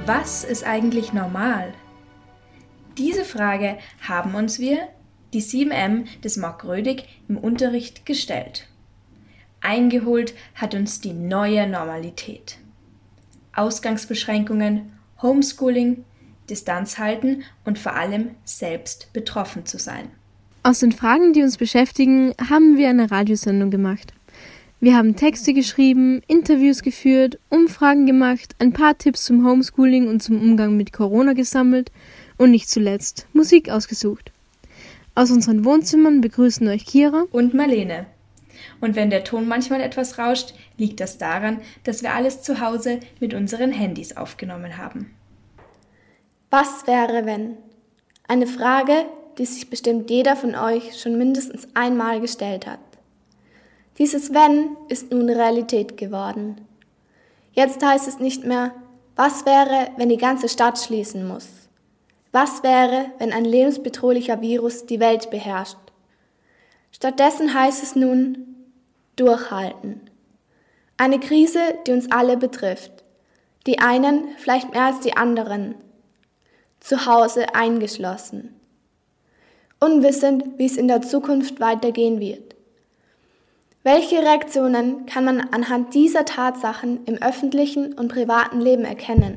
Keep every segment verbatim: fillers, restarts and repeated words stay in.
Was ist eigentlich normal? Diese Frage haben uns wir, die sieben M des Mark Rödig, im Unterricht gestellt. Eingeholt hat uns die neue Normalität. Ausgangsbeschränkungen, Homeschooling, Distanz halten und vor allem selbst betroffen zu sein. Aus den Fragen, die uns beschäftigen, haben wir eine Radiosendung gemacht. Wir haben Texte geschrieben, Interviews geführt, Umfragen gemacht, ein paar Tipps zum Homeschooling und zum Umgang mit Corona gesammelt und nicht zuletzt Musik ausgesucht. Aus unseren Wohnzimmern begrüßen euch Kira und Marlene. Und wenn der Ton manchmal etwas rauscht, liegt das daran, dass wir alles zu Hause mit unseren Handys aufgenommen haben. Was wäre, wenn? Eine Frage, die sich bestimmt jeder von euch schon mindestens einmal gestellt hat. Dieses Wenn ist nun Realität geworden. Jetzt heißt es nicht mehr, was wäre, wenn die ganze Stadt schließen muss? Was wäre, wenn ein lebensbedrohlicher Virus die Welt beherrscht? Stattdessen heißt es nun, durchhalten. Eine Krise, die uns alle betrifft. Die einen vielleicht mehr als die anderen. Zu Hause eingeschlossen. Unwissend, wie es in der Zukunft weitergehen wird. Welche Reaktionen kann man anhand dieser Tatsachen im öffentlichen und privaten Leben erkennen?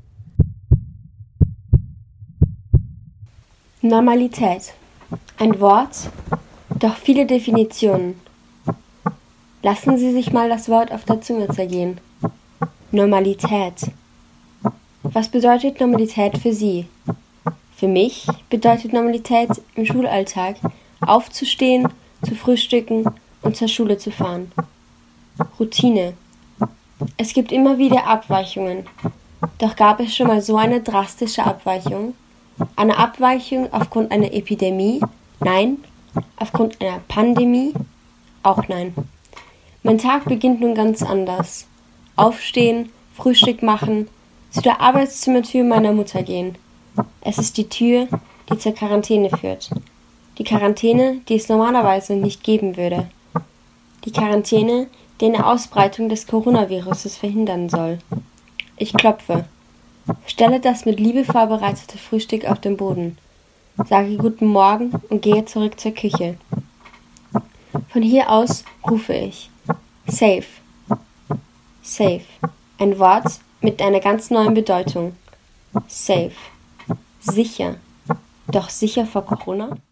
Normalität. Ein Wort, doch viele Definitionen. Lassen Sie sich mal das Wort auf der Zunge zergehen. Normalität. Was bedeutet Normalität für Sie? Für mich bedeutet Normalität im Schulalltag aufzustehen, zu frühstücken und zur Schule zu fahren. Routine. Es gibt immer wieder Abweichungen. Doch gab es schon mal so eine drastische Abweichung? Eine Abweichung aufgrund einer Epidemie? Nein. Aufgrund einer Pandemie? Auch nein. Mein Tag beginnt nun ganz anders. Aufstehen, Frühstück machen, zu der Arbeitszimmertür meiner Mutter gehen. Es ist die Tür, die zur Quarantäne führt. Die Quarantäne, die es normalerweise nicht geben würde. Die Quarantäne, die eine Ausbreitung des Coronaviruses verhindern soll. Ich klopfe. Stelle das mit Liebe vorbereitete Frühstück auf den Boden. Sage Guten Morgen und gehe zurück zur Küche. Von hier aus rufe ich. Safe. Safe. Ein Wort mit einer ganz neuen Bedeutung. Safe. Sicher. Doch sicher vor Corona?